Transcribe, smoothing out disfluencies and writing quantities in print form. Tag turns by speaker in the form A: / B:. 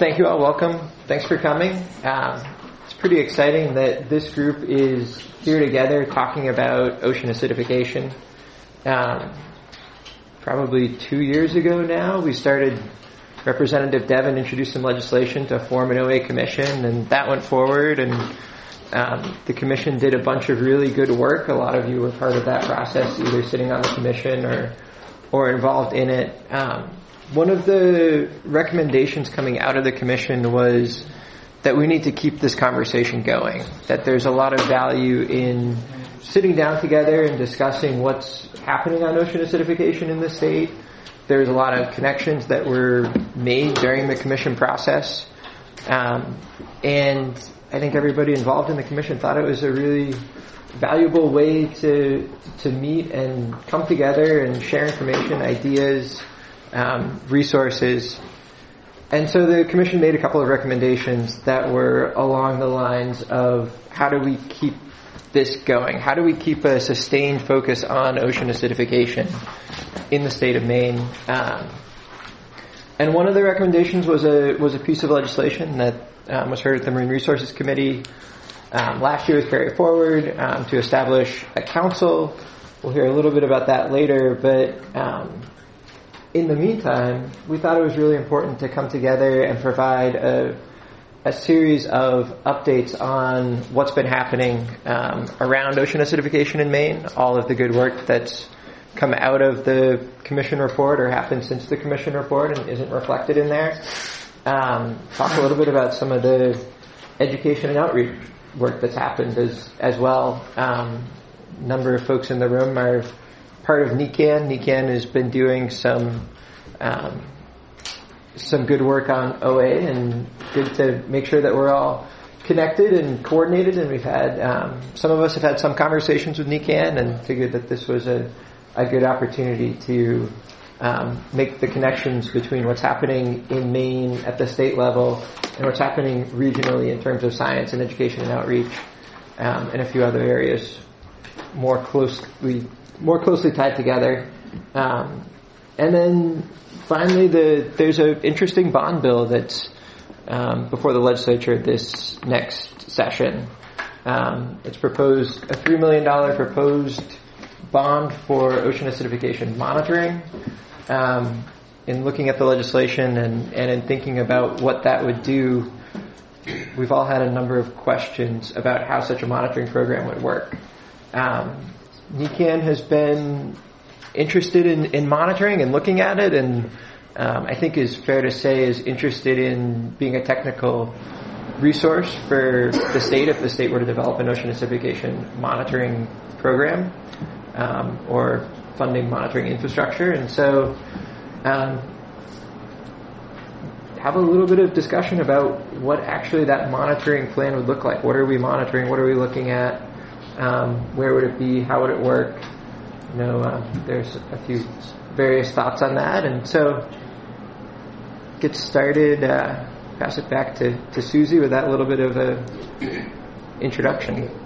A: thank you all. Welcome. Thanks for coming. It's pretty exciting that this group is here together talking about ocean acidification. Probably 2 years ago now, we started, Representative Devon introduced some legislation to form an OA commission, and that went forward, and the commission did a bunch of really good work. A lot of you were part of that process, either sitting on the commission or involved in it. One of the recommendations coming out of the commission was that we need to keep this conversation going, that there's a lot of value in sitting down together and discussing what's happening on ocean acidification in the state. There's a lot of connections that were made during the commission process. And I think everybody involved in the commission thought it was a really valuable way to meet and come together and share information, ideas, resources. And so the commission made a couple of recommendations that were along the lines of how do we keep this going? How do we keep a sustained focus on ocean acidification in the state of Maine? And one of the recommendations was a piece of legislation that was heard at the Marine Resources Committee last year. Was carried forward to establish a council. We'll hear a little bit about that later, but in the meantime, we thought it was really important to come together and provide a series of updates on what's been happening around ocean acidification in Maine, all of the good work that's come out of the commission report or happened since the commission report and isn't reflected in there. Talk a little bit about some of the education and outreach work that's happened as well. A number of folks in the room are part of NECAN. NECAN has been doing some good work on OA, and good to make sure that we're all connected and coordinated. And we've had some of us have had some conversations with NECAN and figured that this was a good opportunity to make the connections between what's happening in Maine at the state level and what's happening regionally in terms of science and education and outreach, and a few other areas more closely tied together. And then finally, there's an interesting bond bill that's before the legislature this next session. It's proposed a $3 million proposed bond for ocean acidification monitoring. In looking at the legislation and in thinking about what that would do, we've all had a number of questions about how such a monitoring program would work. NECAN has been interested in monitoring and looking at it, and I think is fair to say is interested in being a technical resource for the state if the state were to develop an ocean acidification monitoring program or funding monitoring infrastructure. And so have a little bit of discussion about what actually that monitoring plan would look like. What are we monitoring? What are we looking at? Where would it be? How would it work? There's a few various thoughts on that. And so get started, pass it back to Susie with that little bit of a introduction.